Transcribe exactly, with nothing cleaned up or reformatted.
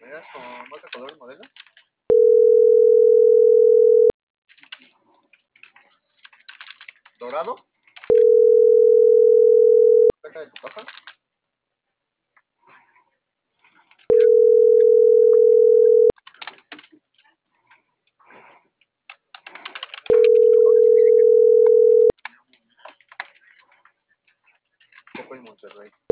¿Eras con otro color modelo? ¿Dorado? ¿Cerca de tu caja? Copa y Monterrey.